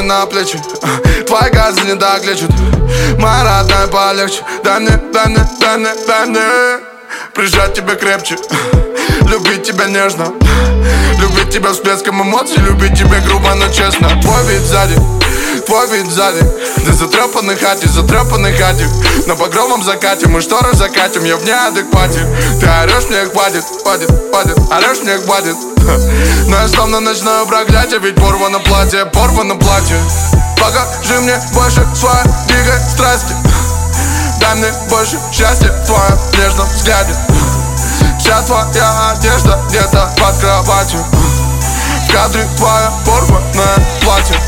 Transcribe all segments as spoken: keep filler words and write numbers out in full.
на плечи, твои газы не так лечат. Моя родная, полегче. Дай мне, дай мне, дай мне, дай мне прижать тебя крепче, любить тебя нежно, любить тебя всплеском эмоций, любить тебя грубо, но честно. Твой вид сзади, твой вид сзади, ты затрепанный хате, затрепанный хате. На багровом закате мы шторы закатим, я в неадеквате. Ты орешь, мне хватит, хватит, хватит, орешь, мне хватит. Но я словно ночное проклятие, ведь порвано платье, порвано платье. Покажи мне больше своей дикой страсти, дай мне больше счастья в твоем нежном взгляде. Вся твоя одежда где-то под кроватью, в кадре твое порванное платье.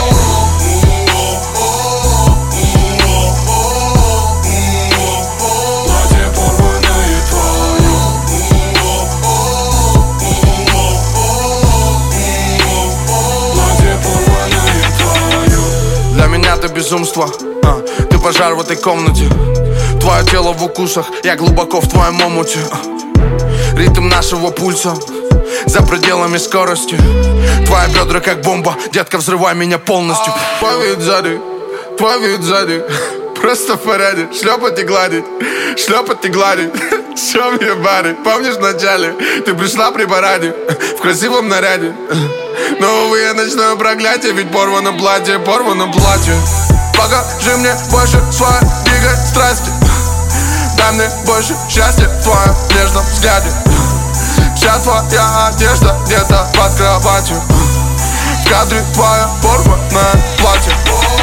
Для меня ты безумство, а, ты пожар в этой комнате. Твое тело в укусах, я глубоко в твоем омуте. Ритм нашего пульса за пределами скорости. Твои бедра как бомба, детка, взрывай меня полностью. Твой вид сзади, твой вид сзади, просто в порядке. Шлепать и гладить, шлепать и гладить. Show me your body. Помнишь в начале, ты пришла при параде в красивом наряде. Но, увы, я ночное проклятие, ведь порвано платье, порвано платье. Покажи мне больше своей дикой страсти, дай мне больше счастья в твоем нежном взгляде. Вся твоя одежда где-то под кроватью, в кадре твое порванное платье.